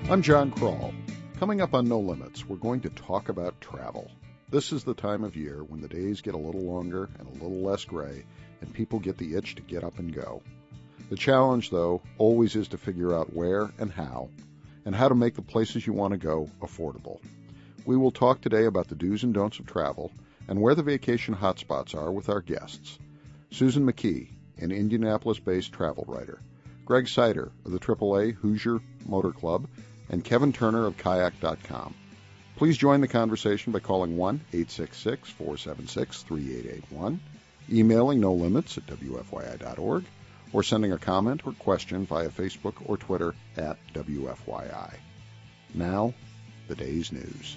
I'm John Kroll. Coming up on No Limits, we're going to talk about travel. This is the time of year when the days get a little longer and a little less gray, and people get the itch to get up and go. The challenge, though, always is to figure out where and how to make the places you want to go affordable. We will talk today about the do's and don'ts of travel and where the vacation hotspots are with our guests. Susan McKee, an Indianapolis-based travel writer, Greg Sider of the AAA Hoosier Motor Club, and Kevin Turner of Kayak.com. Please join the conversation by calling 1-866-476-3881, emailing nolimits@wfyi.org, or sending a comment or question via Facebook or Twitter at WFYI. Now, the day's news.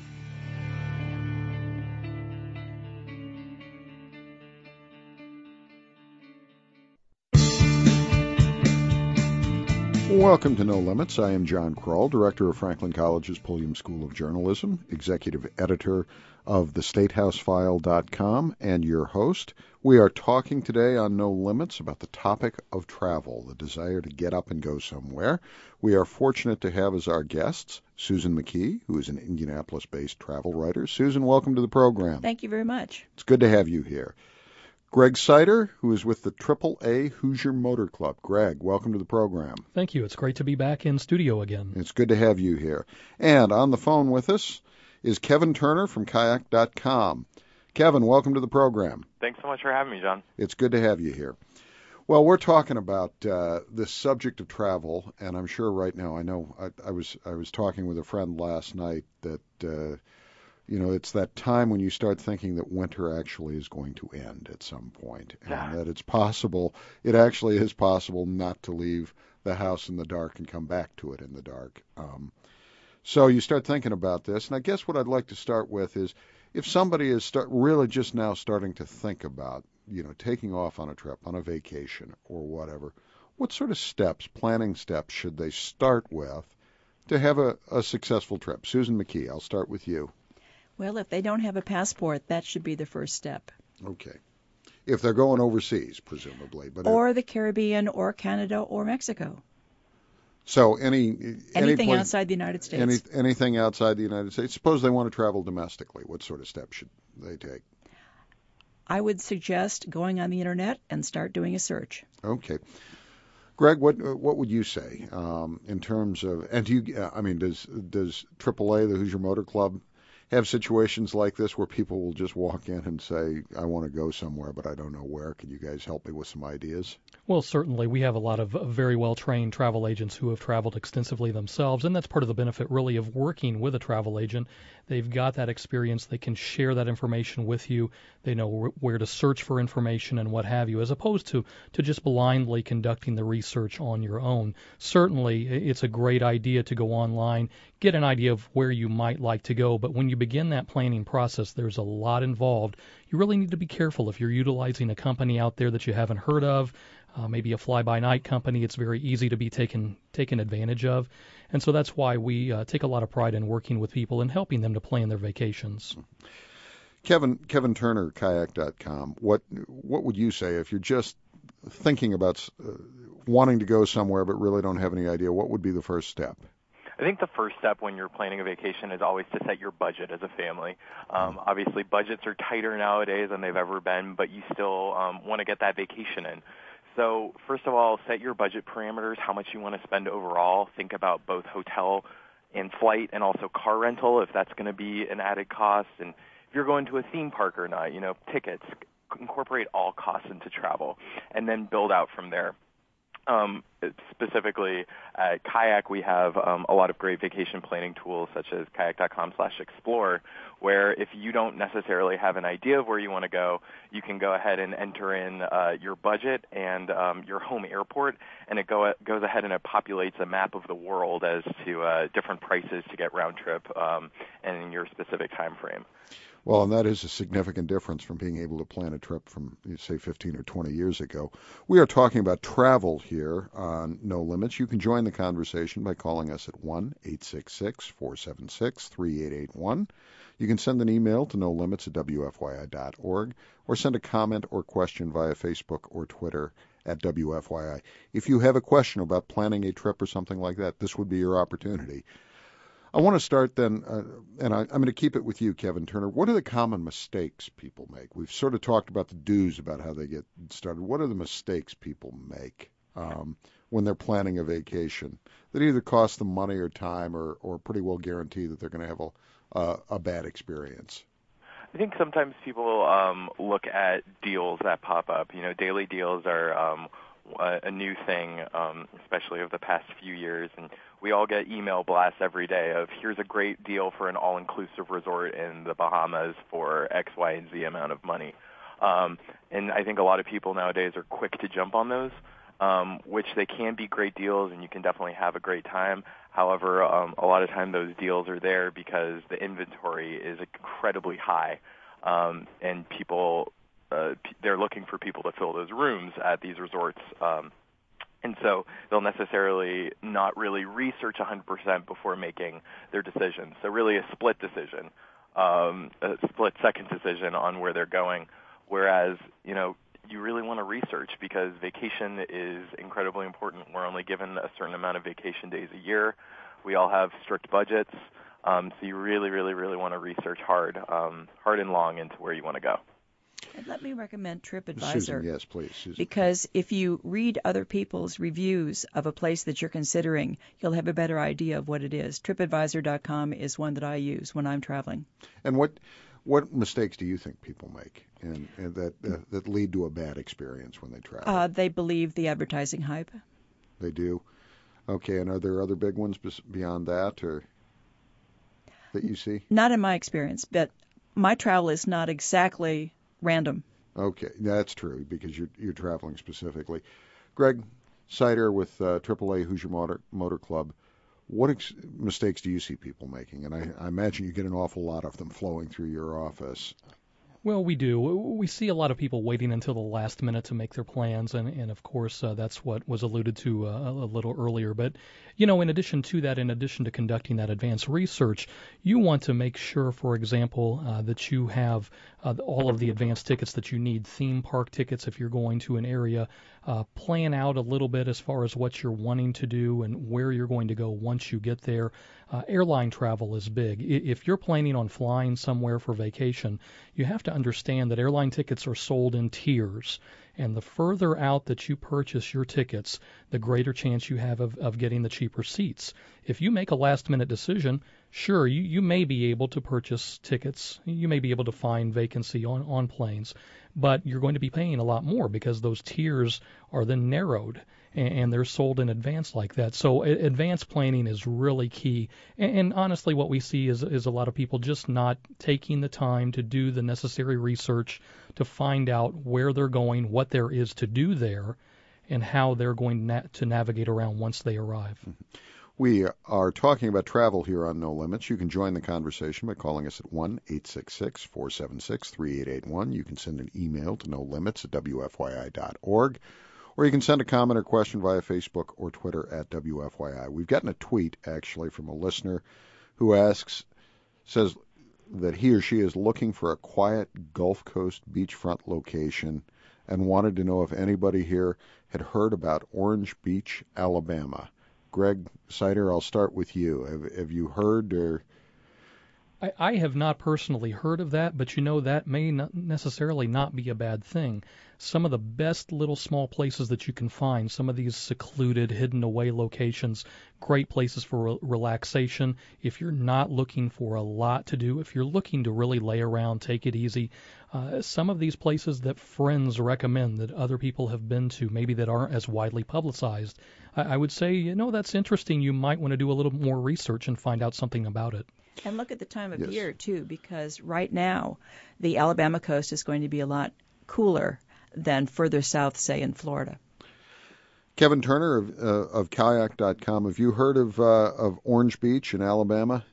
Welcome to No Limits. I am John Kroll, Director of Franklin College's Pulliam School of Journalism, Executive Editor of TheStateHouseFile.com, and your host. We are talking today on No Limits about the topic of travel, the desire to get up and go somewhere. We are fortunate to have as our guests Susan McKee, who is an Indianapolis-based travel writer. Susan, welcome to the program. Thank you very much. It's good to have you here. Greg Sider, who is with the AAA Hoosier Motor Club. Greg, welcome to the program. Thank you. It's great to be back in studio again. It's good to have you here. And on the phone with us is Kevin Turner from Kayak.com. Kevin, welcome to the program. Thanks so much for having me, John. It's good to have you here. Well, we're talking about this subject of travel, and I'm sure right now, I was talking with a friend last night that it's that time when you start thinking that winter actually is going to end at some point, and that it actually is possible not to leave the house in the dark and come back to it in the dark. So you start thinking about this, and I guess what I'd like to start with is if somebody is really just now starting to think about, taking off on a trip, on a vacation or whatever, what sort of planning steps should they start with to have a successful trip? Susan McKee, I'll start with you. Well, if they don't have a passport, that should be the first step. Okay. If they're going overseas, presumably. Or the Caribbean or Canada or Mexico. So anything outside the United States. Anything outside the United States. Suppose they want to travel domestically. What sort of steps should they take? I would suggest going on the Internet and start doing a search. Okay. Greg, what would you say in terms of, and does AAA, the Hoosier Motor Club, have situations like this where people will just walk in and say, I want to go somewhere, but I don't know where. Can you guys help me with some ideas? Well, certainly. We have a lot of very well-trained travel agents who have traveled extensively themselves, and that's part of the benefit, really, of working with a travel agent. They've got that experience. They can share that information with you. They know where to search for information and what have you, as opposed to just blindly conducting the research on your own. Certainly, it's a great idea to go online, get an idea of where you might like to go, but when you begin that planning process, there's a lot involved. You really need to be careful if you're utilizing a company out there that you haven't heard of, maybe a fly-by-night company. It's very easy to be taken advantage of. And so that's why we take a lot of pride in working with people and helping them to plan their vacations. Kevin Turner, Kayak.com, what would you say if you're just thinking about wanting to go somewhere but really don't have any idea? What would be the first step? I think the first step when you're planning a vacation is always to set your budget as a family. Obviously, budgets are tighter nowadays than they've ever been, but you still want to get that vacation in. So first of all, set your budget parameters, how much you want to spend overall. Think about both hotel and flight and also car rental if that's going to be an added cost. And if you're going to a theme park or not, tickets, incorporate all costs into travel and then build out from there. Specifically at Kayak, we have a lot of great vacation planning tools such as kayak.com/explore, where if you don't necessarily have an idea of where you want to go, you can go ahead and enter in your budget and your home airport, and it goes ahead and it populates a map of the world as to different prices to get round trip and in your specific time frame. Well, and that is a significant difference from being able to plan a trip from, say, 15 or 20 years ago. We are talking about travel here on No Limits. You can join the conversation by calling us at 1-866-476-3881. You can send an email to nolimits@wfyi.org or send a comment or question via Facebook or Twitter at WFYI. If you have a question about planning a trip or something like that, this would be your opportunity. I want to start then, and I'm going to keep it with you, Kevin Turner. What are the common mistakes people make? We've sort of talked about the do's about how they get started. What are the mistakes people make when they're planning a vacation that either cost them money or time or pretty well guarantee that they're going to have a bad experience? I think sometimes people look at deals that pop up. Daily deals are a new thing, especially over the past few years, and we all get email blasts every day of here's a great deal for an all-inclusive resort in the Bahamas for X, Y, and Z amount of money. And I think a lot of people nowadays are quick to jump on those, which they can be great deals, and you can definitely have a great time. However, a lot of time those deals are there because the inventory is incredibly high, and people they're looking for people to fill those rooms at these resorts. And so they'll necessarily not really research 100% before making their decision. So really a split decision, a split-second decision on where they're going, whereas, you really want to research because vacation is incredibly important. We're only given a certain amount of vacation days a year. We all have strict budgets, so you really, really, really want to research hard and long into where you want to go. And let me recommend TripAdvisor. Susan, yes, please. Susan. Because if you read other people's reviews of a place that you're considering, you'll have a better idea of what it is. TripAdvisor.com is one that I use when I'm traveling. And what mistakes do you think people make and that lead to a bad experience when they travel? They believe the advertising hype. They do? Okay, and are there other big ones beyond that or that you see? Not in my experience, but my travel is not exactly random. Okay, that's true because you're traveling specifically. Greg Sider with AAA Hoosier Motor Club. What mistakes do you see people making? And I imagine you get an awful lot of them flowing through your office. Well, we do. We see a lot of people waiting until the last minute to make their plans, and of course, that's what was alluded to a little earlier. But, in addition to that, in addition to conducting that advanced research, you want to make sure, for example, that you have all of the advanced tickets that you need, theme park tickets if you're going to an area. Plan out a little bit as far as what you're wanting to do and where you're going to go once you get there. Airline travel is big. If you're planning on flying somewhere for vacation, you have to understand that airline tickets are sold in tiers. And the further out that you purchase your tickets, the greater chance you have of getting the cheaper seats. If you make a last-minute decision, sure, you may be able to purchase tickets. You may be able to find vacancy on planes. But you're going to be paying a lot more because those tiers are then narrowed and they're sold in advance like that. So advanced planning is really key. And honestly, what we see is a lot of people just not taking the time to do the necessary research to find out where they're going, what there is to do there, and how they're going to navigate around once they arrive. We are talking about travel here on No Limits. You can join the conversation by calling us at 1-866-476-3881. You can send an email to nolimits@wfyi.org, or you can send a comment or question via Facebook or Twitter at WFYI. We've gotten a tweet, actually, from a listener who says that he or she is looking for a quiet Gulf Coast beachfront location and wanted to know if anybody here had heard about Orange Beach, Alabama. Greg Sider, I'll start with you. Have you heard or? I have not personally heard of that, but that may not necessarily not be a bad thing. Some of the best little small places that you can find, some of these secluded, hidden away locations, great places for relaxation. If you're not looking for a lot to do, if you're looking to really lay around, take it easy, some of these places that friends recommend that other people have been to, maybe that aren't as widely publicized, I would say, that's interesting. You might want to do a little more research and find out something about it. And look at the time of year, too, because right now the Alabama coast is going to be a lot cooler than further south, say, in Florida. Kevin Turner of Kayak.com, have you heard of Orange Beach in Alabama?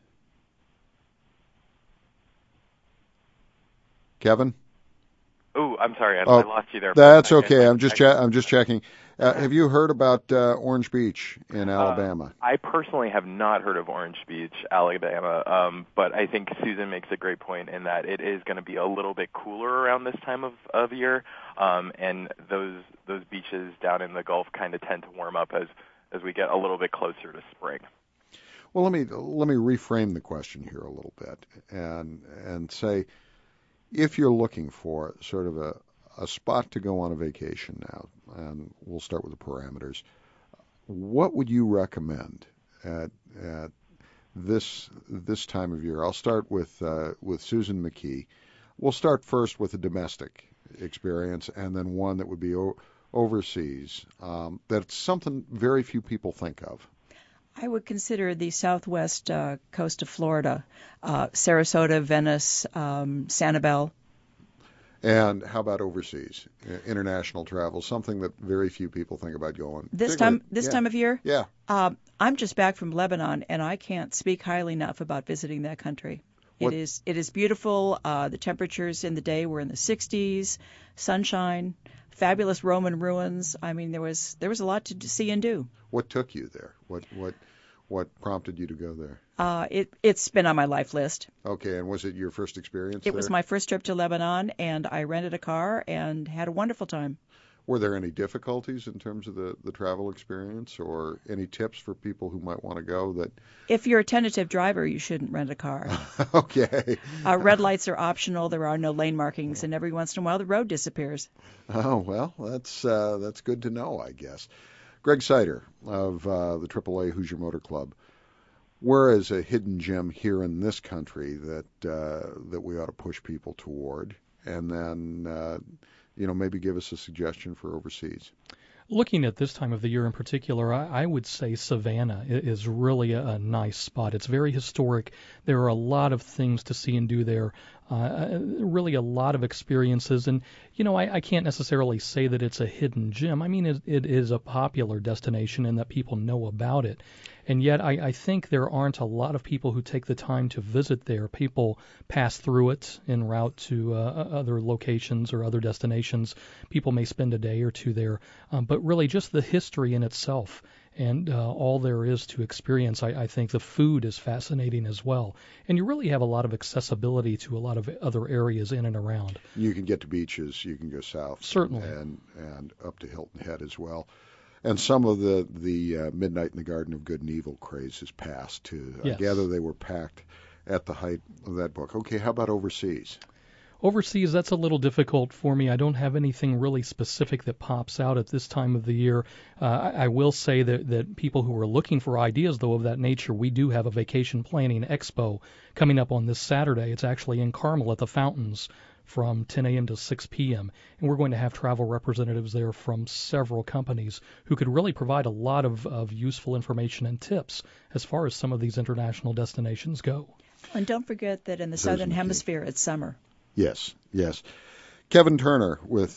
Kevin? Oh, I'm sorry, I lost you there. That's okay. I'm just checking. Have you heard about Orange Beach in Alabama? I personally have not heard of Orange Beach, Alabama, but I think Susan makes a great point in that it is going to be a little bit cooler around this time of year, and those beaches down in the Gulf kind of tend to warm up as we get a little bit closer to spring. Well, let me reframe the question here a little bit and say, if you're looking for sort of a spot to go on a vacation now, and we'll start with the parameters, what would you recommend at this time of year? I'll start with Susan McKee. We'll start first with a domestic experience, and then one that would be overseas. That's something very few people think of. I would consider the southwest coast of Florida, Sarasota, Venice, Sanibel. And how about overseas, international travel, something that very few people think about going? This time of year? Yeah. I'm just back from Lebanon, and I can't speak highly enough about visiting that country. It is beautiful. The temperatures in the day were in the 60s, sunshine, fabulous Roman ruins. I mean, there was a lot to see and do. What took you there? What prompted you to go there? It's been on my life list. Okay, and was it your first experience It was my first trip to Lebanon, and I rented a car and had a wonderful time. Were there any difficulties in terms of the travel experience, or any tips for people who might want to go? That if you're a tentative driver, you shouldn't rent a car. Okay. Red lights are optional. There are no lane markings, and every once in a while the road disappears. Oh, well, that's good to know, I guess. Greg Sider of the AAA Hoosier Motor Club. Where is a hidden gem here in this country that we ought to push people toward, and then maybe give us a suggestion for overseas? Looking at this time of the year in particular, I would say Savannah is really a nice spot. It's very historic. There are a lot of things to see and do there, really a lot of experiences. And, I can't necessarily say that it's a hidden gem. I mean, it is a popular destination and that people know about it. And yet I think there aren't a lot of people who take the time to visit there. People pass through it en route to other locations or other destinations. People may spend a day or two there. But really just the history in itself and all there is to experience. I think the food is fascinating as well. And you really have a lot of accessibility to a lot of other areas in and around. You can get to beaches. You can go south. Certainly. And up to Hilton Head as well. And some of the Midnight in the Garden of Good and Evil craze has passed, too. Yes. I gather they were packed at the height of that book. Okay, how about overseas? Overseas, that's a little difficult for me. I don't have anything really specific that pops out at this time of the year. I will say that people who are looking for ideas, though, of that nature, we do have a vacation planning expo coming up on this Saturday. It's actually in Carmel at the Fountains from 10 a.m. to 6 p.m. And we're going to have travel representatives there from several companies who could really provide a lot of useful information and tips as far as some of these international destinations go. And don't forget that in the Southern Hemisphere, it's summer. Yes. Kevin Turner with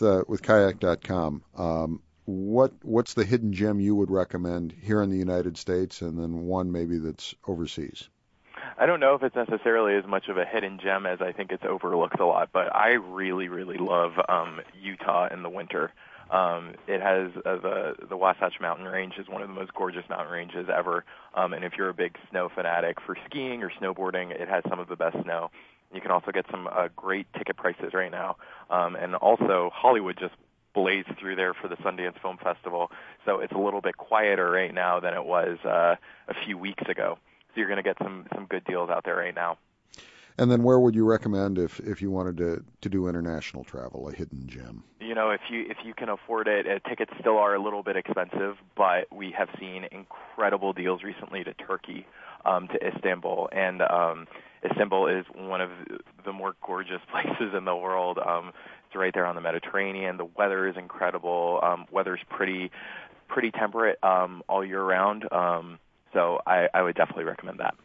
kayak.com. What's the hidden gem you would recommend here in the United States, and then one maybe that's overseas? I don't know if it's necessarily as much of a hidden gem as I think it's overlooked a lot, but I really, really love Utah in the winter. It has the Wasatch Mountain Range is one of the most gorgeous mountain ranges ever, and if you're a big snow fanatic for skiing or snowboarding, it has some of the best snow. You can also get some great ticket prices right now, and also Hollywood just blazed through there for the Sundance Film Festival, so it's a little bit quieter right now than it was a few weeks ago. So you're going to get some good deals out there right now. And then where would you recommend if you wanted to do international travel, a hidden gem? If you can afford it, tickets still are a little bit expensive, but we have seen incredible deals recently to Turkey, to Istanbul, and Istanbul is one of the more gorgeous places in the world. It's right there on the Mediterranean. The weather is incredible. Weather's pretty temperate all year round. So I would definitely recommend that.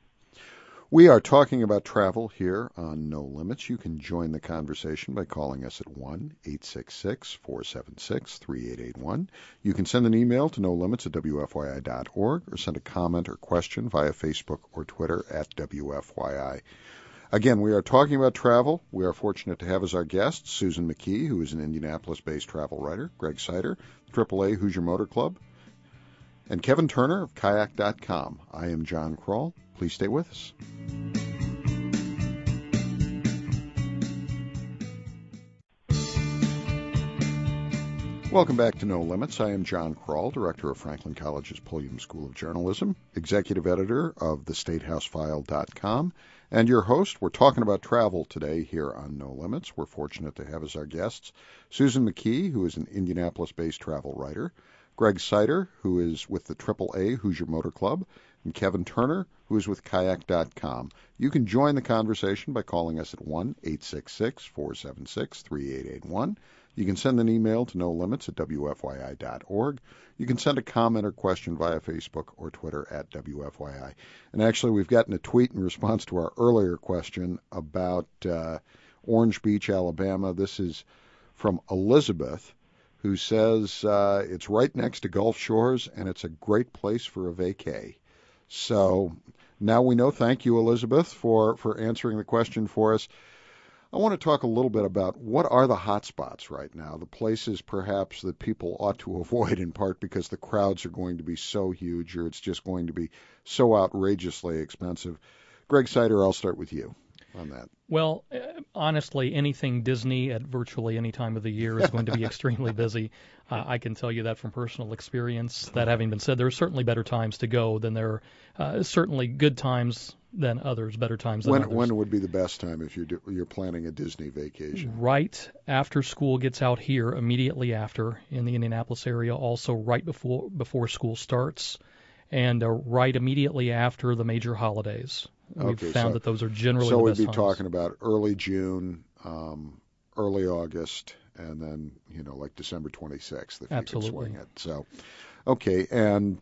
We are talking about travel here on No Limits. You can join the conversation by calling us at 1-866-476-3881. You can send an email to nolimits@wfyi.org or send a comment or question via Facebook or Twitter at WFYI. Again, we are talking about travel. We are fortunate to have as our guests Susan McKee, who is an Indianapolis-based travel writer, Greg Sider, AAA Hoosier Motor Club, and Kevin Turner of kayak.com. I am John Kroll. Please stay with us. Welcome back to No Limits. I am John Kroll, Director of Franklin College's Pulliam School of Journalism, Executive Editor of thestatehousefile.com, and your host. We're talking about travel today here on No Limits. We're fortunate to have as our guests Susan McKee, who is an Indianapolis-based travel writer, Greg Sider, who is with the AAA Hoosier Motor Club, and Kevin Turner, who is with Kayak.com. You can join the conversation by calling us at 1-866-476-3881. You can send an email to nolimits@wfyi.org. You can send a comment or question via Facebook or Twitter at WFYI. And actually, we've gotten a tweet in response to our earlier question about Orange Beach, Alabama. This is from Elizabeth, who says it's right next to Gulf Shores, and it's a great place for a vacay. So now we know. Thank you, Elizabeth, for answering the question for us. I want to talk a little bit about what are the hot spots right now, the places perhaps that people ought to avoid, in part because the crowds are going to be so huge or it's just going to be so outrageously expensive. Greg Sider, I'll start with you on that. Well, honestly, anything Disney at virtually any time of the year is going to be extremely busy. I can tell you that from personal experience. That having been said, there are certainly better times to go than there are certainly good times than others, better times than others. When would be the best time if you're planning a Disney vacation? Right after school gets out here, immediately after in the Indianapolis area, also right before school starts, and right immediately after the major holidays. We've found that those are generally the best times. So we'd be talking about early June, early August, and then, like December 26th if Absolutely. You can swing it. So, okay, and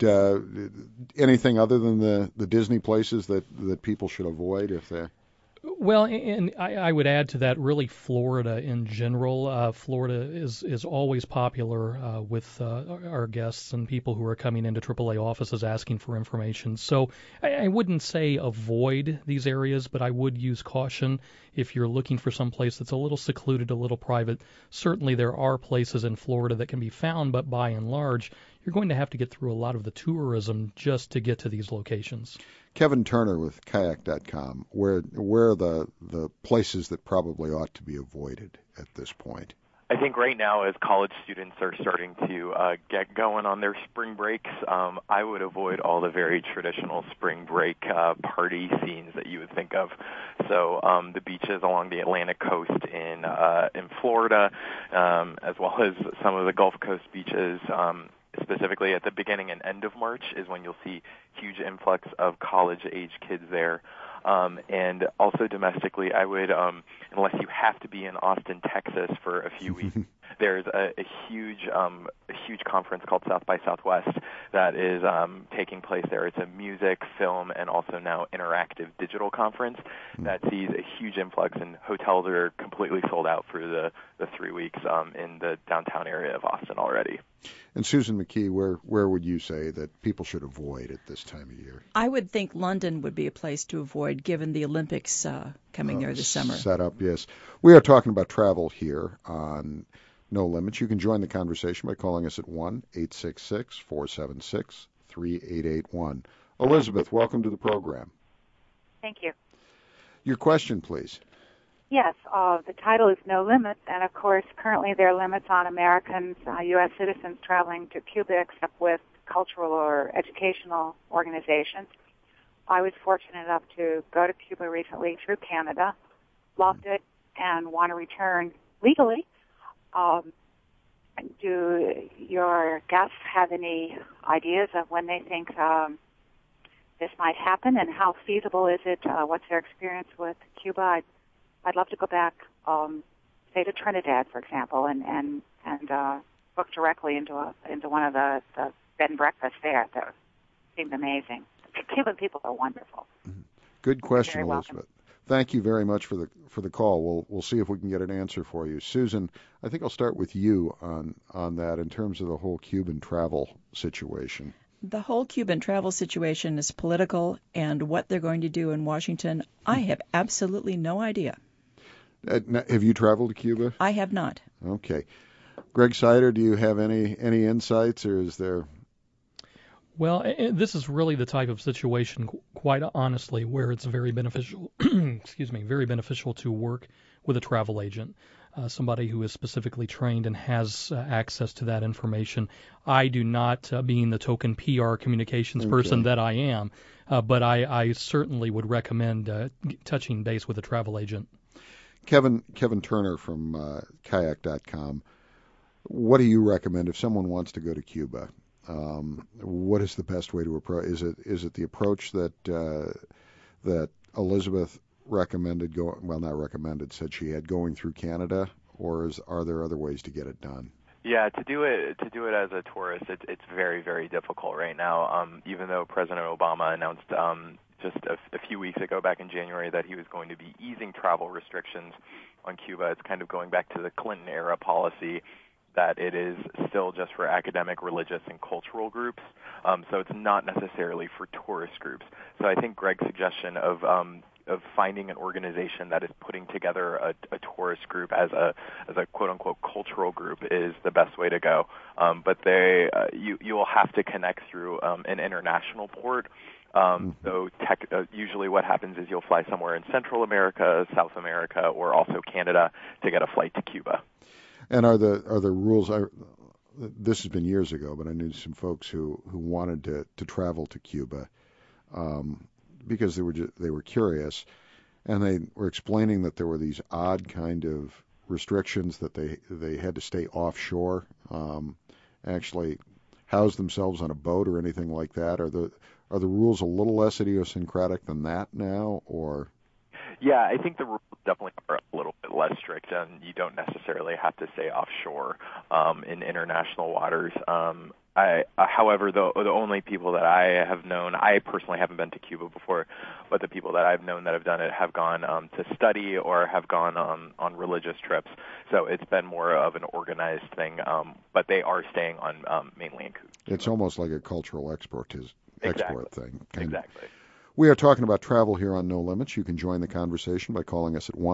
anything other than the Disney places that people should avoid if they're... Well, and I would add to that really Florida in general. Florida is always popular with our guests and people who are coming into AAA offices asking for information. So I wouldn't say avoid these areas, but I would use caution if you're looking for some place that's a little secluded, a little private. Certainly there are places in Florida that can be found, but by and large, you're going to have to get through a lot of the tourism just to get to these locations. Kevin Turner with Kayak.com, where are the places that probably ought to be avoided at this point? I think right now, as college students are starting to get going on their spring breaks, I would avoid all the very traditional spring break party scenes that you would think of. So the beaches along the Atlantic coast in Florida, as well as some of the Gulf Coast beaches. Specifically at the beginning and end of March is when you'll see huge influx of college-age kids there. And also domestically, I would, unless you have to be in Austin, Texas for a few weeks, there's a huge conference called South by Southwest that is taking place there. It's a music, film, and also now interactive digital conference that sees a huge influx, and hotels are completely sold out for the 3 weeks in the downtown area of Austin already. And Susan McKee, where would you say that people should avoid at this time of year? I would think London would be a place to avoid, given the Olympics coming there this summer. Set up, yes. We are talking about travel here on No Limits. You can join the conversation by calling us at 1-866-476-3881. Elizabeth, welcome to the program. Thank you. Your question, please. Yes, the title is No Limits, and of course, currently there are limits on Americans, U.S. citizens traveling to Cuba except with cultural or educational organizations. I was fortunate enough to go to Cuba recently through Canada, loved it, and want to return legally. Do your guests have any ideas of when they think this might happen, and how feasible is it? What's their experience with Cuba? I'd love to go back, say to Trinidad, for example, and book directly into one of the bed and breakfasts there. That seemed amazing. The Cuban people are wonderful. Good question, Elizabeth. Thank you very much for the call. We'll see if we can get an answer for you. Susan, I think I'll start with you on that in terms of the whole Cuban travel situation. The whole Cuban travel situation is political, and what they're going to do in Washington, I have absolutely no idea. Have you traveled to Cuba? I have not. Okay. Greg Sider, do you have any insights, or is there... Well, this is really the type of situation, quite honestly, where it's very beneficial, very beneficial to work with a travel agent. somebody who is specifically trained and has access to that information. I do not, being the token PR communications person that I am, but I certainly would recommend touching base with a travel agent. Kevin Turner from kayak.com. What do you recommend if someone wants to go to Cuba? What is the best way to approach? Is it the approach that Elizabeth recommended? Not recommended, said she had, going through Canada, or are there other ways to get it done? Yeah, to do it as a tourist, it's very, very difficult right now. Even though President Obama announced just a few weeks ago, back in January, that he was going to be easing travel restrictions on Cuba, it's kind of going back to the Clinton era policy that it is still just for academic, religious, and cultural groups. So it's not necessarily for tourist groups. So I think Greg's suggestion of finding an organization that is putting together a tourist group as a quote unquote cultural group is the best way to go. But you will have to connect through an international port. So usually what happens is you'll fly somewhere in Central America, South America, or also Canada to get a flight to Cuba. And are the rules? This has been years ago, but I knew some folks who wanted to travel to Cuba because they were curious, and they were explaining that there were these odd kind of restrictions that they had to stay offshore, actually house themselves on a boat or anything like that. Are the rules a little less idiosyncratic than that now, or? Yeah, I think the rules definitely are a little bit less strict, and you don't necessarily have to stay offshore in international waters. However, the only people that I have known, I personally haven't been to Cuba before, but the people that I've known that have done it have gone to study or have gone on religious trips. So it's been more of an organized thing, but they are staying on mainly in Cuba. It's almost like a cultural export thing. Exactly. We are talking about travel here on No Limits. You can join the conversation by calling us at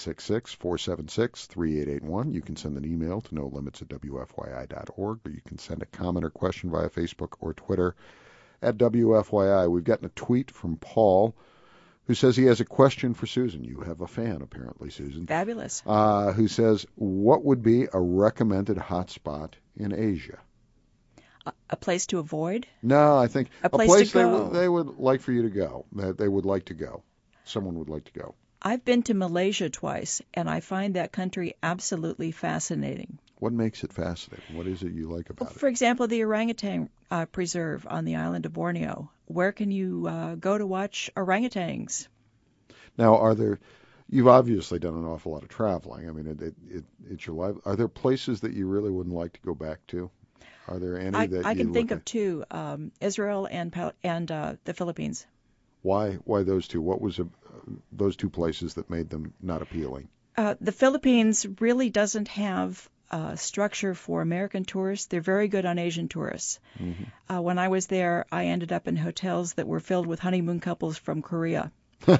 1-866-476-3881. You can send an email to nolimits@wfyi.org, or you can send a comment or question via Facebook or Twitter at WFYI. We've gotten a tweet from Paul who says he has a question for Susan. You have a fan, apparently, Susan. Fabulous. Who says, what would be a recommended hotspot in Asia? A place to avoid? No, I think a place to go. They would like for you to go. They would like to go. Someone would like to go. I've been to Malaysia twice, and I find that country absolutely fascinating. What makes it fascinating? What is it you like about it? For example, the orangutan preserve on the island of Borneo. Where can you go to watch orangutans? Now, you've obviously done an awful lot of traveling. I mean, it's your life. Are there places that you really wouldn't like to go back to? Are there any that I can think of two, Israel and the Philippines. Why those two? What was those two places that made them not appealing? The Philippines really doesn't have structure for American tourists. They're very good on Asian tourists. Mm-hmm. When I was there, I ended up in hotels that were filled with honeymoon couples from Korea.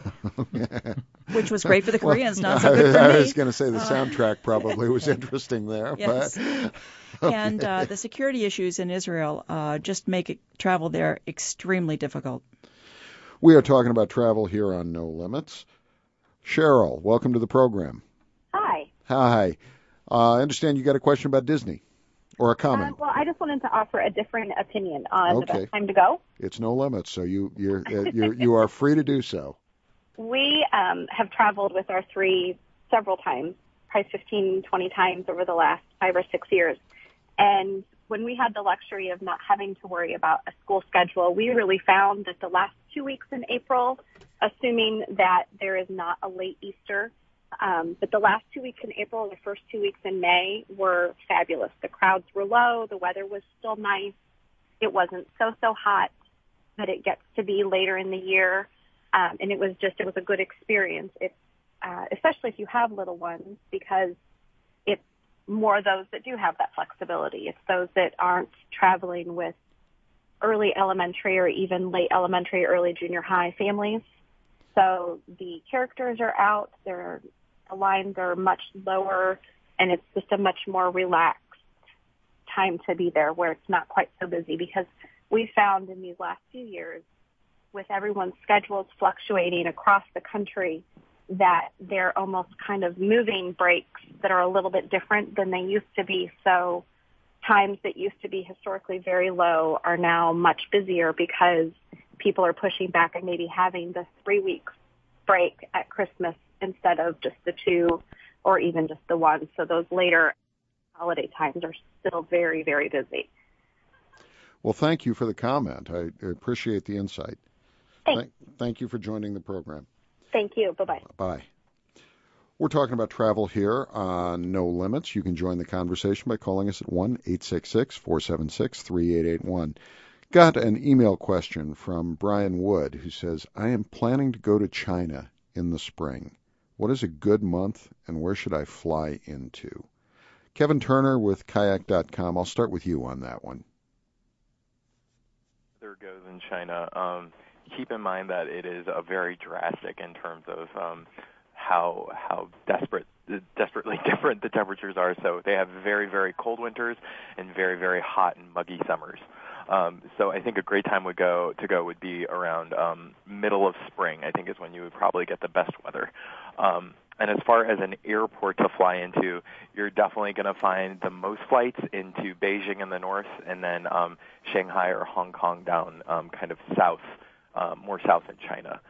Which was great for the Koreans, not so good for me. I was going to say the soundtrack probably was interesting there. Yes. But, okay. And the security issues in Israel just make travel there extremely difficult. We are talking about travel here on No Limits. Cheryl, welcome to the program. Hi. Hi. I understand you got a question about Disney, or a comment. Well, I just wanted to offer a different opinion on the best time to go. It's No Limits, so you are free to do so. We have traveled with our three several times, probably 15, 20 times over the last 5 or 6 years. And when we had the luxury of not having to worry about a school schedule, we really found that the last 2 weeks in April, assuming that there is not a late Easter, but the last 2 weeks in April and the first 2 weeks in May were fabulous. The crowds were low. The weather was still nice. It wasn't so hot that it gets to be later in the year. And it was a good experience. It's, especially if you have little ones, because it's more those that do have that flexibility. It's those that aren't traveling with early elementary or even late elementary, early junior high families. So the characters are out. The lines are much lower, and it's just a much more relaxed time to be there where it's not quite so busy, because we found in these last few years, with everyone's schedules fluctuating across the country, that they're almost kind of moving breaks that are a little bit different than they used to be. So times that used to be historically very low are now much busier because people are pushing back and maybe having the 3 weeks break at Christmas instead of just the 2 or even just the 1. So those later holiday times are still very, very busy. Well, thank you for the comment. I appreciate the insight. Thanks. Thank you for joining the program. Thank you. Bye-bye. Bye. We're talking about travel here on No Limits. You can join the conversation by calling us at 1-866-476-3881. Got an email question from Brian Wood, who says, I am planning to go to China in the spring. What is a good month, and where should I fly into? Kevin Turner with Kayak.com. I'll start with you on that one. There goes in China. Keep in mind that it is very drastic in terms of how desperately different the temperatures are. So they have very, very cold winters and very, very hot and muggy summers. So I think a great time would would be around middle of spring, I think is when you would probably get the best weather. And as far as an airport to fly into, you're definitely going to find the most flights into Beijing in the north, and then Shanghai or Hong Kong down kind of south, more south in China.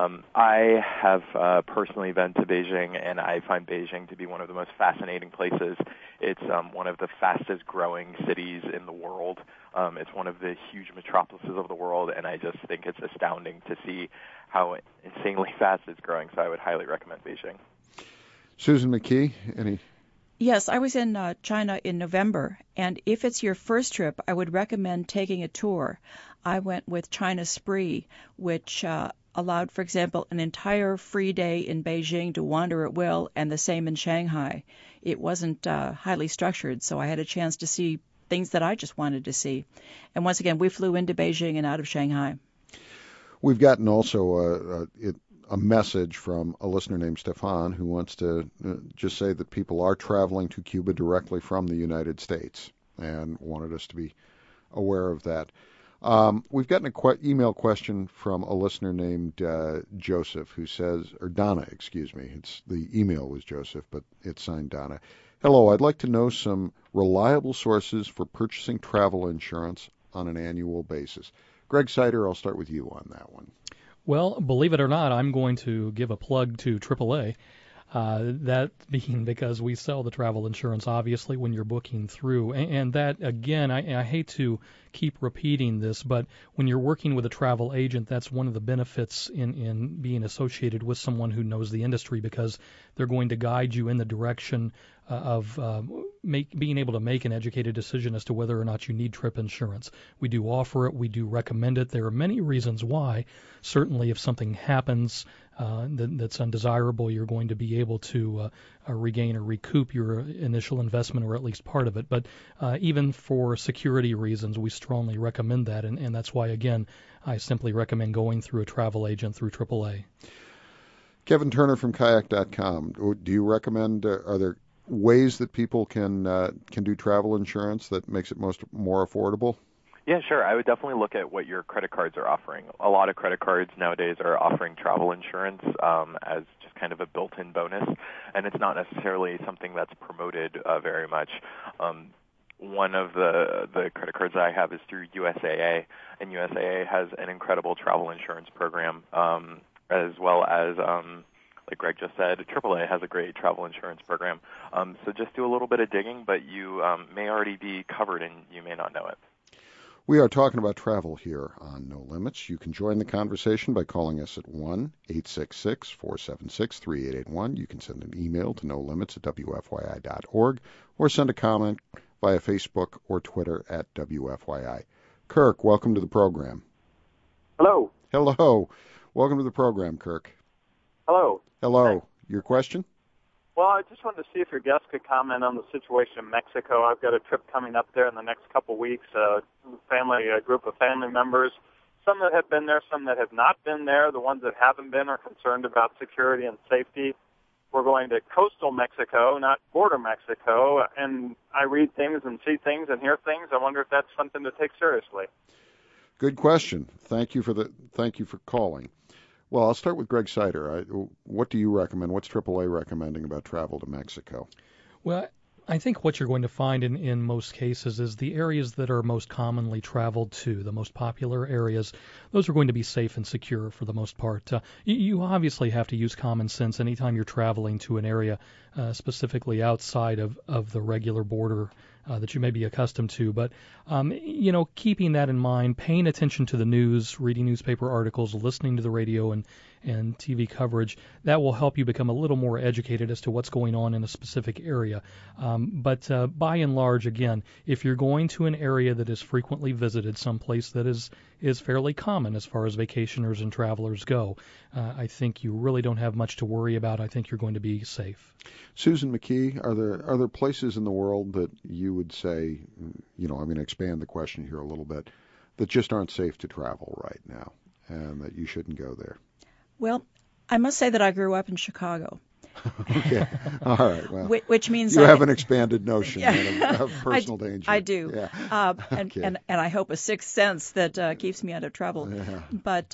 I have personally been to Beijing, and I find Beijing to be one of the most fascinating places. It's one of the fastest growing cities in the world. It's one of the huge metropolises of the world, and I just think it's astounding to see how insanely fast it's growing. So I would highly recommend Beijing. Susan McKee, any? Yes, I was in China in November, and if it's your first trip, I would recommend taking a tour. I went with China Spree, which allowed, for example, an entire free day in Beijing to wander at will, and the same in Shanghai. It wasn't highly structured, so I had a chance to see things that I just wanted to see. And once again, we flew into Beijing and out of Shanghai. We've gotten also a message from a listener named Stefan who wants to just say that people are traveling to Cuba directly from the United States and wanted us to be aware of that. We've gotten an email question from a listener named Joseph who says, or Donna, excuse me. The email was Joseph, but it's signed Donna. Hello, I'd like to know some reliable sources for purchasing travel insurance on an annual basis. Greg Sider, I'll start with you on that one. Well, believe it or not, I'm going to give a plug to AAA. That being because we sell the travel insurance, obviously, when you're booking through. And that, again, I hate to keep repeating this, but when you're working with a travel agent, that's one of the benefits in being associated with someone who knows the industry, because they're going to guide you in the direction of being able to make an educated decision as to whether or not you need trip insurance. We do offer it. We do recommend it. There are many reasons why. Certainly, if something happens that's undesirable, you're going to be able to regain or recoup your initial investment, or at least part of it. But even for security reasons, we strongly recommend that, and that's why, again, I simply recommend going through a travel agent through AAA. Kevin Turner from Kayak.com. Do you recommend, are there ways that people can do travel insurance that makes it more affordable? Yeah, sure. I would definitely look at what your credit cards are offering. A lot of credit cards nowadays are offering travel insurance as just kind of a built-in bonus, and it's not necessarily something that's promoted very much. One of the credit cards that I have is through USAA, and USAA has an incredible travel insurance program, as well as like Greg just said, AAA has a great travel insurance program. So just do a little bit of digging, but you may already be covered and you may not know it. We are talking about travel here on No Limits. You can join the conversation by calling us at 1-866-476-3881. You can send an email to nolimits@wfyi.org or send a comment via Facebook or Twitter at WFYI. Kirk, welcome to the program. Hello. Hello. Welcome to the program, Kirk. Hello. Hello. Your question? Well, I just wanted to see if your guest could comment on the situation in Mexico. I've got a trip coming up there in the next couple of weeks, a group of family members, some that have been there, some that have not been there. The ones that haven't been are concerned about security and safety. We're going to coastal Mexico, not border Mexico, and I read things and see things and hear things. I wonder if that's something to take seriously. Good question. Thank you for calling. Well, I'll start with Greg Sider. What do you recommend? What's AAA recommending about travel to Mexico? Well, I think what you're going to find in most cases is the areas that are most commonly traveled to, the most popular areas, those are going to be safe and secure for the most part. You obviously have to use common sense anytime you're traveling to an area, specifically outside of the regular border that you may be accustomed to. But, keeping that in mind, paying attention to the news, reading newspaper articles, listening to the radio and TV coverage, that will help you become a little more educated as to what's going on in a specific area. But by and large, again, if you're going to an area that is frequently visited, someplace that is fairly common as far as vacationers and travelers go, I think you really don't have much to worry about. I think you're going to be safe. Susan McKee, are there places in the world that you would say, I'm going to expand the question here a little bit, that just aren't safe to travel right now and that you shouldn't go there? Well, I must say that I grew up in Chicago. Okay. All right. Well, which means you have an expanded notion of personal danger. I do. Yeah. Okay. And I hope a sixth sense that keeps me out of trouble. Yeah. But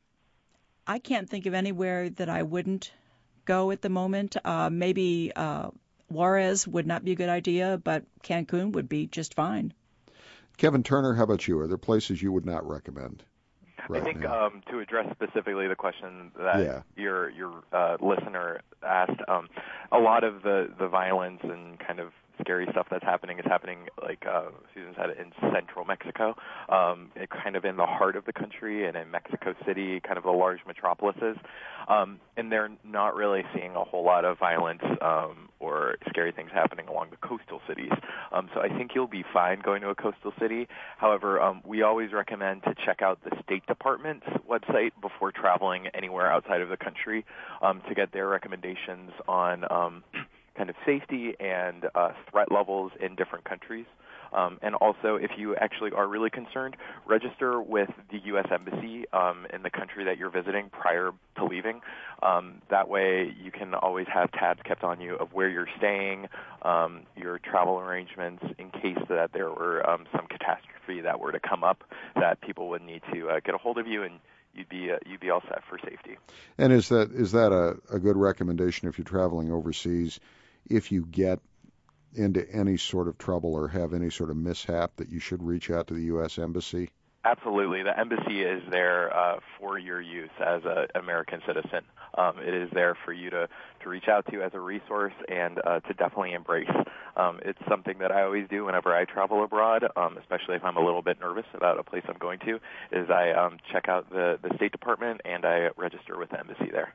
I can't think of anywhere that I wouldn't go at the moment. Maybe Juarez would not be a good idea, but Cancun would be just fine. Kevin Turner, how about you? Are there places you would not recommend? I think to address specifically the question that your listener asked, a lot of the violence and kind of scary stuff that's happening is happening, like Susan said, in central Mexico, kind of in the heart of the country and in Mexico City, kind of the large metropolises. And they're not really seeing a whole lot of violence or scary things happening along the coastal cities. So I think you'll be fine going to a coastal city. However, we always recommend to check out the State Department's website before traveling anywhere outside of the country to get their recommendations on kind of safety and threat levels in different countries. And also, if you actually are really concerned, register with the U.S. Embassy in the country that you're visiting prior to leaving. That way you can always have tabs kept on you of where you're staying, your travel arrangements, in case that there were some catastrophe that were to come up, that people would need to get a hold of you, and you'd be all set for safety. And is that a good recommendation if you're traveling overseas? If you get into any sort of trouble or have any sort of mishap, that you should reach out to the U.S. Embassy? Absolutely. The embassy is there for your use as an American citizen. It is there for you to reach out to as a resource and to definitely embrace. It's something that I always do whenever I travel abroad, especially if I'm a little bit nervous about a place I'm going to, is I check out the State Department and I register with the embassy there.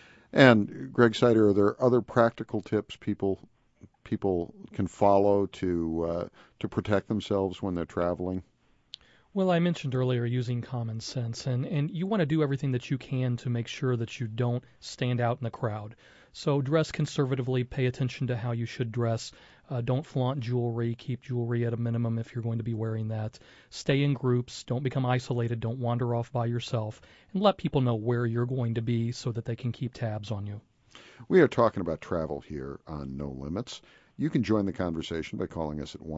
And Greg Sider, are there other practical tips people can follow to protect themselves when they're traveling? Well, I mentioned earlier using common sense, and you want to do everything that you can to make sure that you don't stand out in the crowd. So dress conservatively, pay attention to how you should dress. Don't flaunt jewelry. Keep jewelry at a minimum if you're going to be wearing that. Stay in groups. Don't become isolated. Don't wander off by yourself. And let people know where you're going to be so that they can keep tabs on you. We are talking about travel here on No Limits. You can join the conversation by calling us at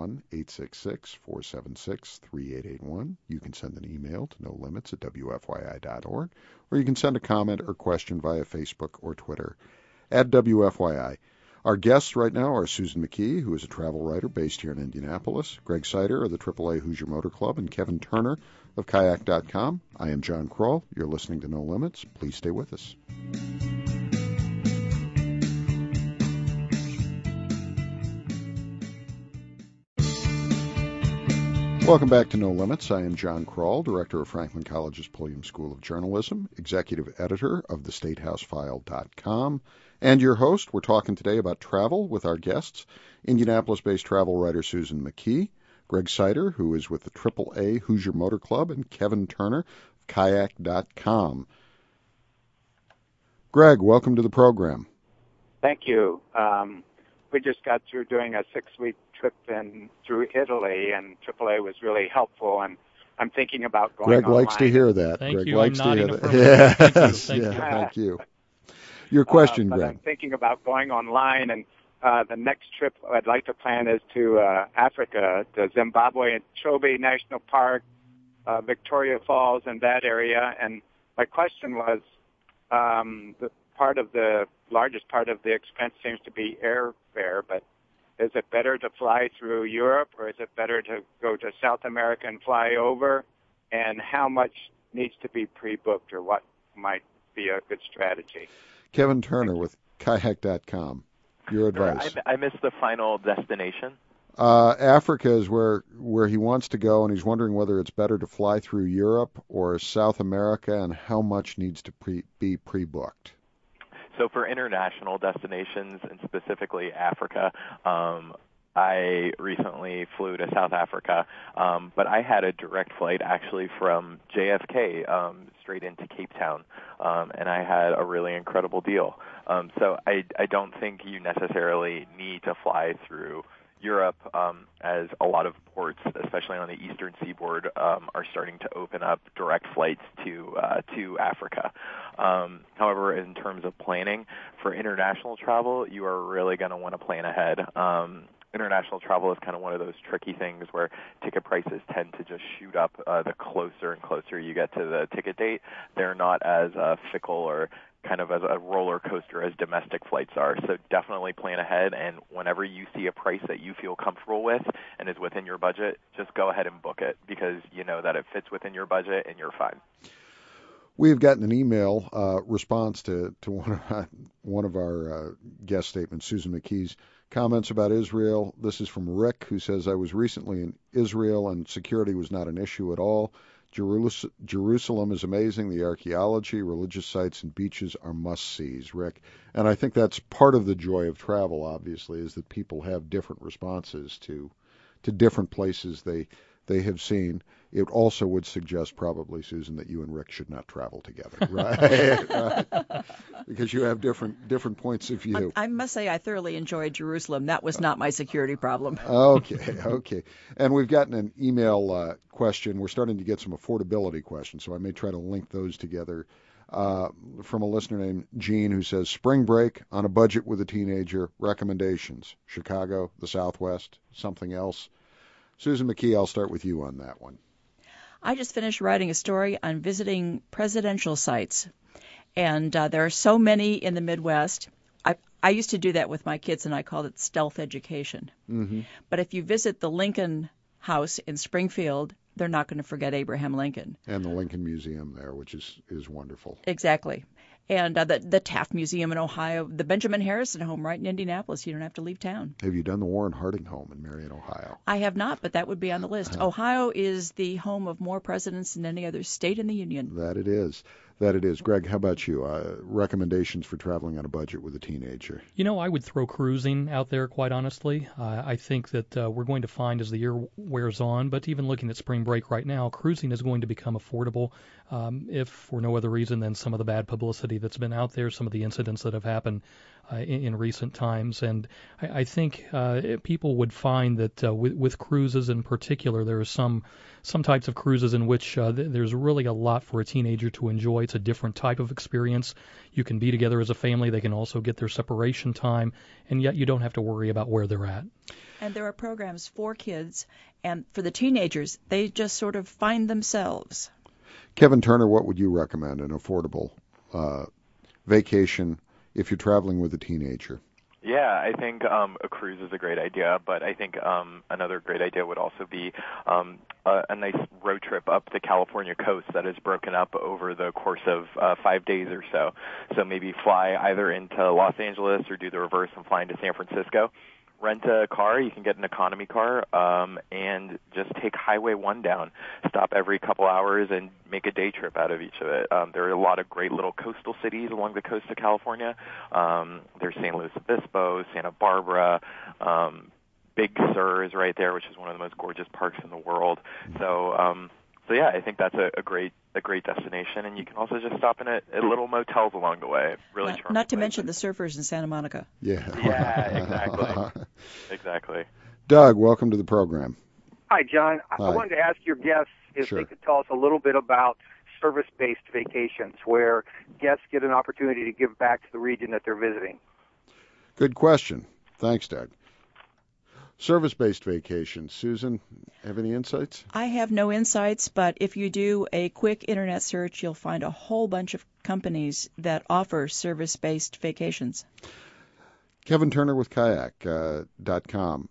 1-866-476-3881. You can send an email to nolimits@wfyi.org, or you can send a comment or question via Facebook or Twitter at WFYI. Our guests right now are Susan McKee, who is a travel writer based here in Indianapolis, Greg Sider of the AAA Hoosier Motor Club, and Kevin Turner of Kayak.com. I am John Kroll. You're listening to No Limits. Please stay with us. Welcome back to No Limits. I am John Kroll, director of Franklin College's Pulliam School of Journalism, executive editor of thestatehousefile.com, and your host. We're talking today about travel with our guests, Indianapolis-based travel writer Susan McKee, Greg Sider, who is with the AAA Hoosier Motor Club, and Kevin Turner of Kayak.com. Greg, welcome to the program. Thank you. We just got through doing a 6-week trip through Italy, and AAA was really helpful. And I'm thinking about going Greg online. likes to hear that. Thank Greg you. likes I'm to hear nodding that. Yes. Thank you. Your question, but Greg. I'm thinking about going online, and the next trip I'd like to plan is to Africa, to Zimbabwe and Chobe National Park, Victoria Falls, and that area. And my question was, the largest part of the expense seems to be airfare, but is it better to fly through Europe, or is it better to go to South America and fly over? And how much needs to be pre-booked, or what might be a good strategy? Kevin Turner with kayak.com. Your advice. I missed the final destination. Africa is where he wants to go, and he's wondering whether it's better to fly through Europe or South America, and how much needs to be pre-booked. So for international destinations, and specifically Africa, I recently flew to South Africa, but I had a direct flight actually from JFK straight into Cape Town, and I had a really incredible deal. So I don't think you necessarily need to fly through Europe, as a lot of ports, especially on the eastern seaboard, are starting to open up direct flights to Africa. However, in terms of planning for international travel, you are really going to want to plan ahead. International travel is kind of one of those tricky things where ticket prices tend to just shoot up the closer and closer you get to the ticket date. They're not as fickle or kind of as a roller coaster as domestic flights are. So definitely plan ahead, and whenever you see a price that you feel comfortable with and is within your budget, just go ahead and book it, because you know that it fits within your budget and you're fine. We have gotten an email response to one of our guest statements, Susan McKee's comments about Israel. This is from Rick, who says, I was recently in Israel and security was not an issue at all. Jerusalem is amazing. The archaeology, religious sites, and beaches are must-sees, Rick. And I think that's part of the joy of travel, obviously, is that people have different responses to different places they have seen. It also would suggest probably, Susan, that you and Rick should not travel together, right? Right. Because you have different points of view. I must say I thoroughly enjoyed Jerusalem. That was not my security problem. Okay. And we've gotten an email question. We're starting to get some affordability questions, so I may try to link those together. From a listener named Gene, who says, spring break on a budget with a teenager, recommendations. Chicago, the Southwest, something else. Susan McKee, I'll start with you on that one. I just finished writing a story on visiting presidential sites, and there are so many in the Midwest. I used to do that with my kids, and I called it stealth education. Mm-hmm. But if you visit the Lincoln House in Springfield, they're not going to forget Abraham Lincoln. And the Lincoln Museum there, which is wonderful. Exactly. And the Taft Museum in Ohio, the Benjamin Harrison Home right in Indianapolis. You don't have to leave town. Have you done the Warren Harding Home in Marion, Ohio? I have not, but that would be on the list. Ohio is the home of more presidents than any other state in the Union. That it is. Greg, how about you? Recommendations for traveling on a budget with a teenager? I would throw cruising out there, quite honestly. I think that we're going to find as the year wears on, but even looking at spring break right now, cruising is going to become affordable, if for no other reason than some of the bad publicity that's been out there, some of the incidents that have happened in recent times. And I think people would find that with cruises in particular, there are some types of cruises in which there's really a lot for a teenager to enjoy. It's a different type of experience. You can be together as a family. They can also get their separation time, and yet you don't have to worry about where they're at. And there are programs for kids, and for the teenagers, they just sort of find themselves. Kevin Turner, what would you recommend an affordable vacation if you're traveling with a teenager? Yeah, I think a cruise is a great idea, but I think another great idea would also be a nice road trip up the California coast that is broken up over the course of 5 days or so. So maybe fly either into Los Angeles or do the reverse and fly into San Francisco. Rent a car. You can get an economy car, and just take Highway 1 down. Stop every couple hours and make a day trip out of each of it. There are a lot of great little coastal cities along the coast of California. There's San Luis Obispo, Santa Barbara, Big Sur is right there, which is one of the most gorgeous parks in the world. So yeah, I think that's a great destination, and you can also just stop in at little motels along the way. Really charming. Not to mention the surfers in Santa Monica. Yeah, exactly. Doug, welcome to the program. Hi, John. Hi. I wanted to ask your guests if Sure. they could tell us a little bit about service-based vacations, where guests get an opportunity to give back to the region that they're visiting. Good question. Thanks, Doug. Service-based vacations. Susan, have any insights? I have no insights, but if you do a quick internet search, you'll find a whole bunch of companies that offer service-based vacations. Kevin Turner with kayak.com.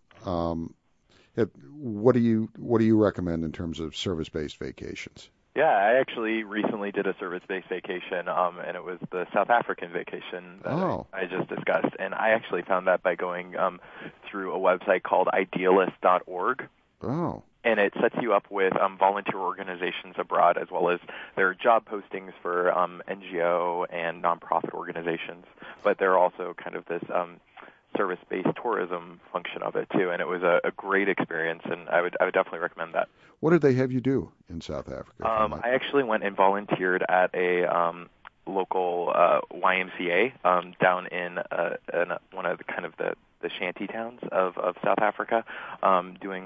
What do you recommend in terms of service-based vacations? Yeah, I actually recently did a service-based vacation, and it was the South African vacation that I just discussed. And I actually found that by going through a website called idealist.org. Oh. And it sets you up with volunteer organizations abroad, as well as there are job postings for NGO and nonprofit organizations. But there are also kind of this service-based tourism function of it too, and it was a great experience, and I would definitely recommend that. What did they have you do in South Africa? I actually went and volunteered at a local YMCA down in one of the kind of the shanty towns of South Africa, doing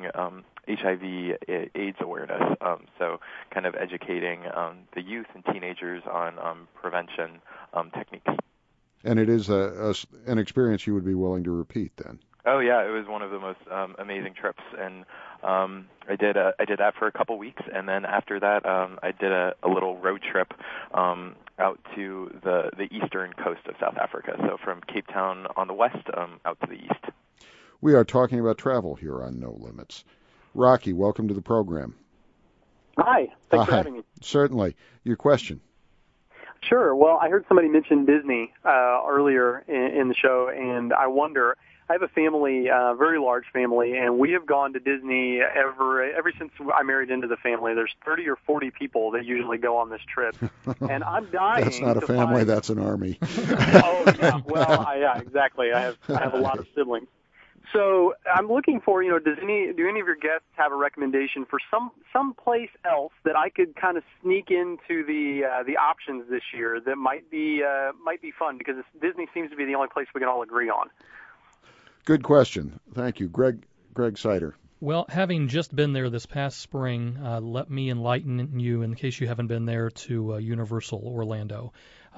HIV/AIDS awareness. So kind of educating the youth and teenagers on prevention techniques. And it is an experience you would be willing to repeat then? Oh yeah, it was one of the most amazing trips, and I did that for a couple weeks, and then after that I did a little road trip out to the eastern coast of South Africa, so from Cape Town on the west out to the east. We are talking about travel here on No Limits. Rocky, welcome to the program. Hi, thanks for having me. Certainly. Your question? Sure. Well, I heard somebody mention Disney earlier in the show, and I wonder, I have a family, a very large family, and we have gone to Disney ever since I married into the family. There's 30 or 40 people that usually go on this trip, and I'm dying. That's not a family, that's an army. Oh, yeah. Well, yeah, exactly. I have a lot of siblings. So I'm looking for, do any of your guests have a recommendation for some place else that I could kind of sneak into the options this year that might be fun, because Disney seems to be the only place we can all agree on. Good question. Thank you. Greg Sider. Well, having just been there this past spring, let me enlighten you, in case you haven't been there, to Universal Orlando.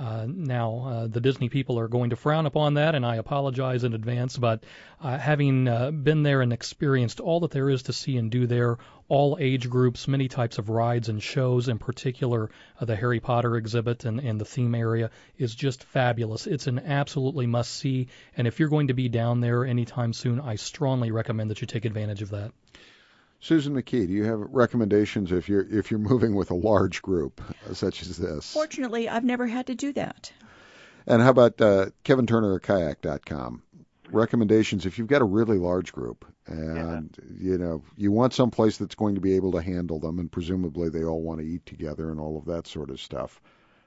Now, the Disney people are going to frown upon that, and I apologize in advance, but having been there and experienced all that there is to see and do there, all age groups, many types of rides and shows, in particular the Harry Potter exhibit and the theme area, is just fabulous. It's an absolutely must-see, and if you're going to be down there anytime soon, I strongly recommend that you take advantage of that. Susan McKee, do you have recommendations if you're moving with a large group such as this? Fortunately, I've never had to do that. And how about Kevin Turner at kayak.com? Recommendations if you've got a really large group and you want some place that's going to be able to handle them, and presumably they all want to eat together and all of that sort of stuff.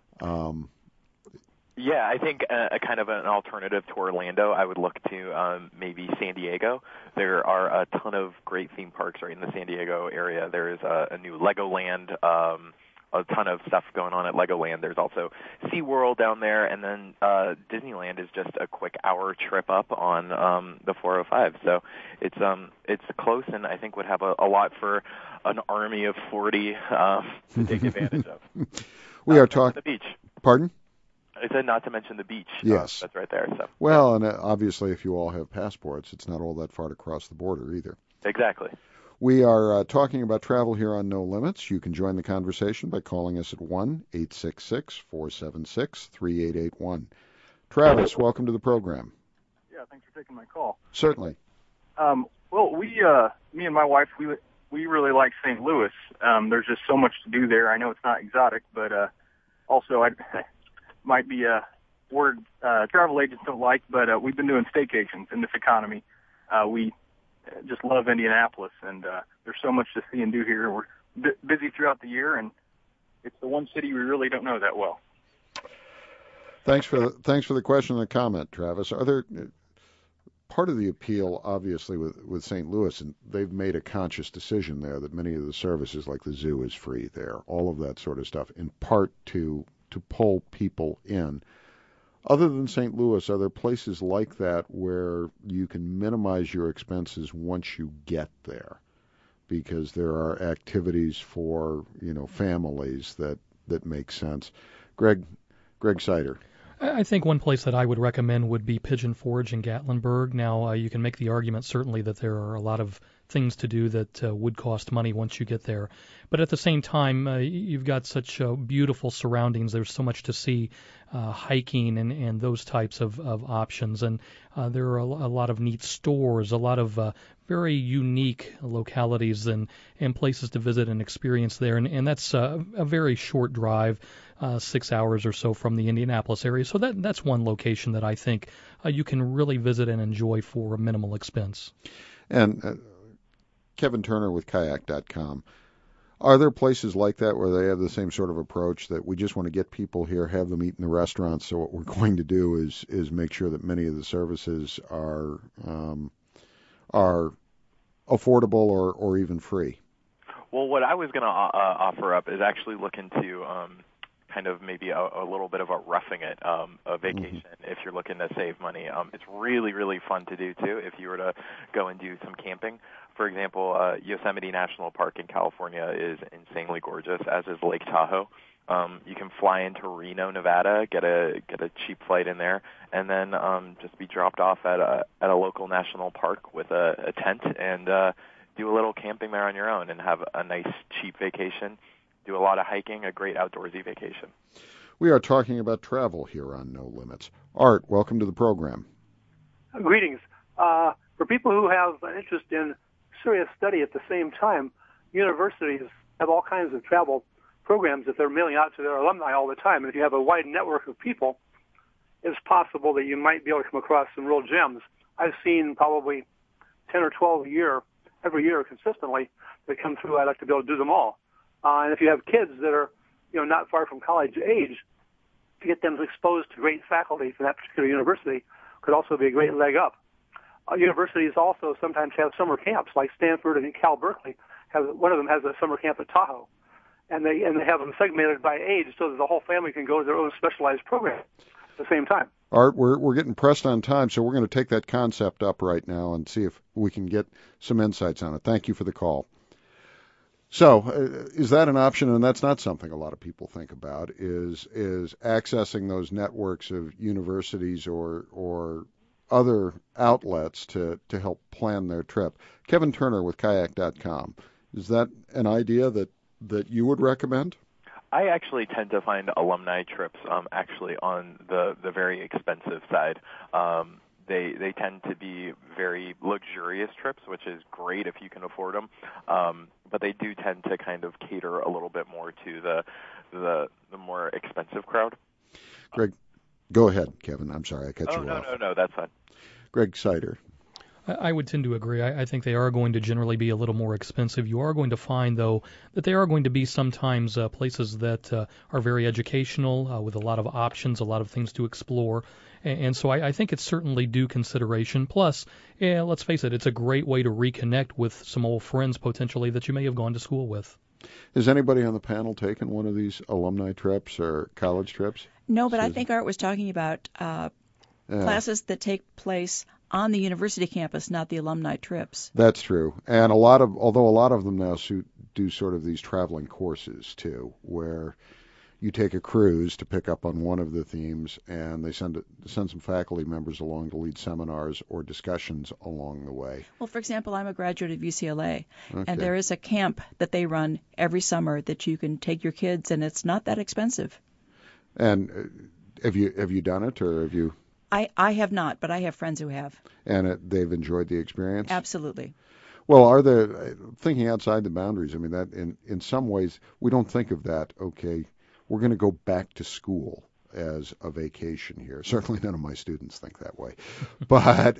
Yeah, I think a kind of an alternative to Orlando, I would look to maybe San Diego. There are a ton of great theme parks right in the San Diego area. There is a new Legoland, a ton of stuff going on at Legoland. There's also SeaWorld down there, and then Disneyland is just a quick hour trip up on the 405. So it's close, and I think would have a lot for an army of 40 to take advantage of. We are talking the beach. Pardon? I said not to mention the beach. Yes. That's right there. So. Well, and obviously if you all have passports, it's not all that far to cross the border either. Exactly. We are talking about travel here on No Limits. You can join the conversation by calling us at 1-866-476-3881. Travis, welcome to the program. Yeah, thanks for taking my call. Certainly. Well, me and my wife, we really like St. Louis. There's just so much to do there. I know it's not exotic, but also might be a word travel agents don't like, but we've been doing staycations in this economy. We just love Indianapolis, and there's so much to see and do here. We're busy throughout the year, and it's the one city we really don't know that well. Thanks for the question and the comment, Travis. Are there part of the appeal, obviously, with St. Louis, and they've made a conscious decision there that many of the services, like the zoo, is free there, all of that sort of stuff, in part to pull people in. Other than St. Louis, are there places like that where you can minimize your expenses once you get there? Because there are activities for, families that make sense. Greg Sider. I think one place that I would recommend would be Pigeon Forge in Gatlinburg. Now, you can make the argument certainly that there are a lot of things to do that would cost money once you get there. But at the same time, you've got such beautiful surroundings. There's so much to see, hiking and those types of options. And there are a lot of neat stores, a lot of very unique localities and places to visit and experience there. And that's a very short drive. 6 hours or so from the Indianapolis area. So that's one location that I think you can really visit and enjoy for a minimal expense. And Kevin Turner with Kayak.com. Are there places like that where they have the same sort of approach that we just want to get people here, have them eat in the restaurants? So what we're going to do is make sure that many of the services are affordable or even free. Well, what I was going to offer up is actually look into kind of maybe a little bit of a roughing it a vacation if you're looking to save money. It's really, really fun to do, too, if you were to go and do some camping. For example, Yosemite National Park in California is insanely gorgeous, as is Lake Tahoe. You can fly into Reno, Nevada, get a cheap flight in there, and then just be dropped off at a local national park with a tent and do a little camping there on your own and have a nice, cheap vacation. Do a lot of hiking, a great outdoorsy vacation. We are talking about travel here on No Limits. Art, welcome to the program. Greetings. For people who have an interest in serious study at the same time, universities have all kinds of travel programs that they're mailing out to their alumni all the time. And if you have a wide network of people, it's possible that you might be able to come across some real gems. I've seen probably 10 or 12 every year consistently that come through. I'd like to be able to do them all. And if you have kids that are, not far from college age, to get them exposed to great faculty from that particular university could also be a great leg up. Universities also sometimes have summer camps, like Stanford and Cal Berkeley. One of them has a summer camp at Tahoe, and they have them segmented by age so that the whole family can go to their own specialized program at the same time. Art, we're getting pressed on time, so we're going to take that concept up right now and see if we can get some insights on it. Thank you for the call. So, is that an option? And that's not something a lot of people think about, is accessing those networks of universities or other outlets to help plan their trip. Kevin Turner with Kayak.com. Is that an idea that you would recommend? I actually tend to find alumni trips actually on the very expensive side. They tend to be very luxurious trips, which is great if you can afford them. But they do tend to kind of cater a little bit more to the more expensive crowd. Greg, go ahead, Kevin. I'm sorry, I cut you off. No, that's fine. Greg Sider. I would tend to agree. I think they are going to generally be a little more expensive. You are going to find, though, that they are going to be sometimes places that are very educational, with a lot of options, a lot of things to explore. And so I think it's certainly due consideration. Plus, let's face it, it's a great way to reconnect with some old friends potentially that you may have gone to school with. Has anybody on the panel taken one of these alumni trips or college trips? No, but Susan? I think Art was talking about classes that take place on the university campus, not the alumni trips. That's true. And although a lot of them now do sort of these traveling courses too, where you take a cruise to pick up on one of the themes, and they send some faculty members along to lead seminars or discussions along the way. Well, for example, I'm a graduate of UCLA, and there is a camp that they run every summer that you can take your kids, and it's not that expensive. And have you done it, or have you? I have not, but I have friends who have. And they've enjoyed the experience? Absolutely. Well, are there, thinking outside the boundaries, I mean, that in some ways, we don't think of that, okay, we're going to go back to school as a vacation here. Certainly none of my students think that way. But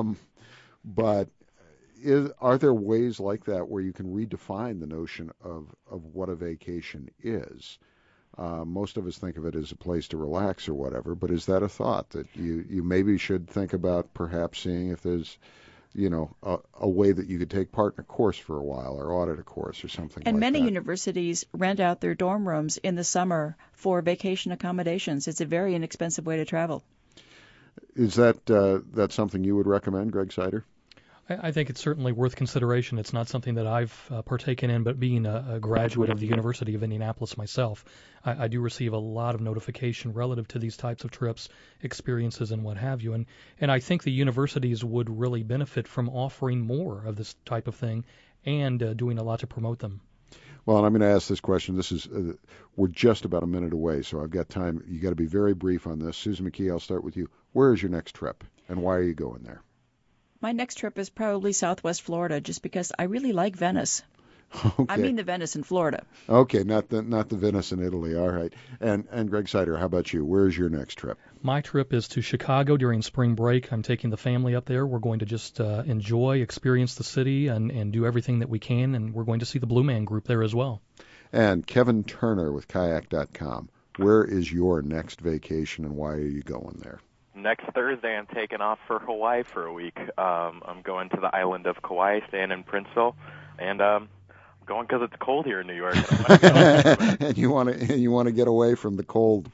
are there ways like that where you can redefine the notion of what a vacation is? Most of us think of it as a place to relax or whatever, but is that a thought that you maybe should think about perhaps seeing if there's, a way that you could take part in a course for a while or audit a course or something like that? And many universities rent out their dorm rooms in the summer for vacation accommodations. It's a very inexpensive way to travel. Is that something you would recommend, Greg Sider? I think it's certainly worth consideration. It's not something that I've partaken in, but being a graduate of the University of Indianapolis myself, I do receive a lot of notification relative to these types of trips, experiences, and what have you. And I think the universities would really benefit from offering more of this type of thing and doing a lot to promote them. Well, and I'm going to ask this question. This is we're just about a minute away, so I've got time. You got to be very brief on this. Susan McKee, I'll start with you. Where is your next trip, and why are you going there? My next trip is probably Southwest Florida, just because I really like Venice. Okay. I mean the Venice in Florida. Okay, not the Venice in Italy. All right. And Greg Sider, how about you? Where is your next trip? My trip is to Chicago during spring break. I'm taking the family up there. We're going to just enjoy, experience the city, and do everything that we can, and we're going to see the Blue Man Group there as well. And Kevin Turner with Kayak.com. Where is your next vacation, and why are you going there? Next Thursday, I'm taking off for Hawaii for a week. I'm going to the island of Kauai, staying in Princeville, and going because it's cold here in New York. And you want to get away from the cold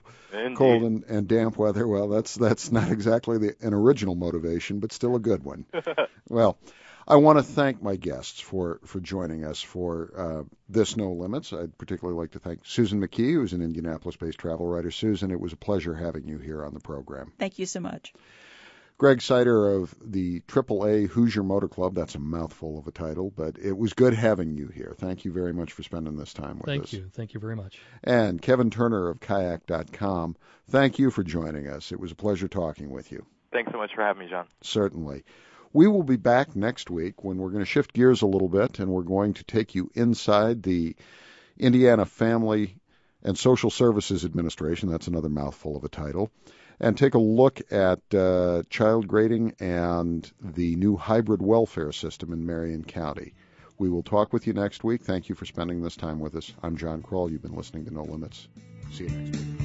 and damp weather. Well, that's not exactly an original motivation, but still a good one. Well, I want to thank my guests for joining us for this No Limits. I'd particularly like to thank Susan McKee, who's an Indianapolis-based travel writer. Susan, it was a pleasure having you here on the program. Thank you so much. Greg Sider of the AAA Hoosier Motor Club. That's a mouthful of a title, but it was good having you here. Thank you very much for spending this time with us. Thank you very much. And Kevin Turner of Kayak.com. Thank you for joining us. It was a pleasure talking with you. Thanks so much for having me, John. Certainly. We will be back next week when we're going to shift gears a little bit, and we're going to take you inside the Indiana Family and Social Services Administration. That's another mouthful of a title. And take a look at child grading and the new hybrid welfare system in Marion County. We will talk with you next week. Thank you for spending this time with us. I'm John Kroll. You've been listening to No Limits. See you next week.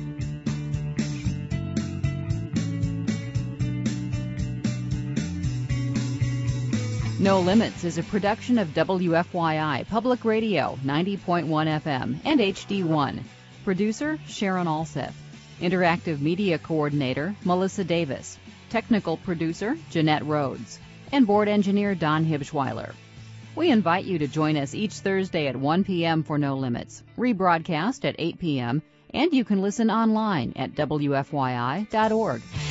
No Limits is a production of WFYI Public Radio 90.1 FM and HD1. Producer Sharon Alseth. Interactive Media Coordinator Melissa Davis. Technical Producer Jeanette Rhodes. And Board Engineer Don Hibschweiler. We invite you to join us each Thursday at 1 p.m. for No Limits, rebroadcast at 8 p.m., and you can listen online at WFYI.org.